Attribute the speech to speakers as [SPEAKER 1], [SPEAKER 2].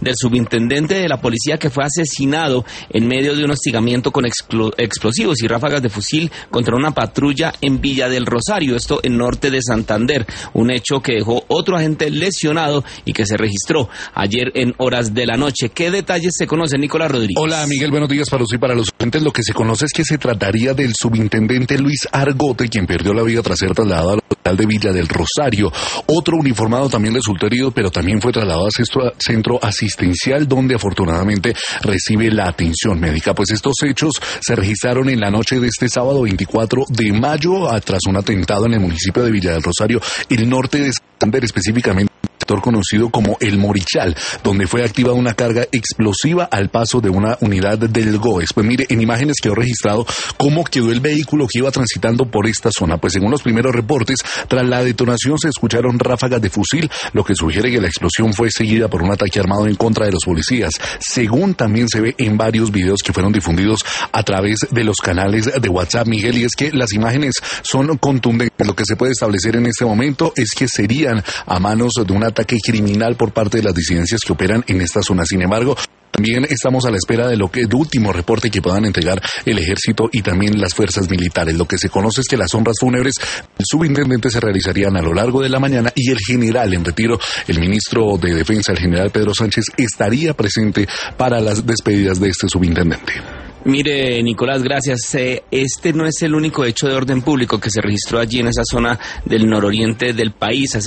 [SPEAKER 1] del subintendente de la policía que fue asesinado en medio de un hostigamiento con explosivos y ráfagas de fusil contra una patrulla en Villa del Rosario, esto en norte de Santander, un hecho que dejó otro agente lesionado y que se registró ayer en horas de la noche. ¿Qué detalles se conocen, Nicolás Rodríguez?
[SPEAKER 2] Hola, Miguel, buenos días para usted y para los oyentes. Lo que se conoce es que se trataría del subintendente Luis Argote, quien perdió la vida tras ser trasladado al hospital de Villa del Rosario. Otro uniformado también resultó herido, pero también fue trasladado a centro asistencial, donde afortunadamente recibe la atención médica. Pues estos hechos se registraron en la noche de este sábado 24 de mayo, tras un atentado en el municipio de Villa del Rosario, el norte de Santander, específicamente sector conocido como El Morichal, donde fue activada una carga explosiva al paso de una unidad del GOES. Pues mire, en imágenes quedó registrado cómo quedó el vehículo que iba transitando por esta zona. Pues según los primeros reportes, tras la detonación se escucharon ráfagas de fusil, lo que sugiere que la explosión fue seguida por un ataque armado en contra de los policías, según también se ve en varios videos que fueron difundidos a través de los canales de WhatsApp, Miguel, y es que las imágenes son contundentes. Lo que se puede establecer en este momento es que serían a manos de un ataque criminal por parte de las disidencias que operan en esta zona. Sin embargo, también estamos a la espera de el último reporte que puedan entregar el ejército y también las fuerzas militares. Lo que se conoce es que las honras fúnebres del subintendente se realizarían a lo largo de la mañana y el general en retiro, el ministro de Defensa, el general Pedro Sánchez, estaría presente para las despedidas de este subintendente.
[SPEAKER 1] Mire, Nicolás, gracias. Este no es el único hecho de orden público que se registró allí en esa zona del nororiente del país.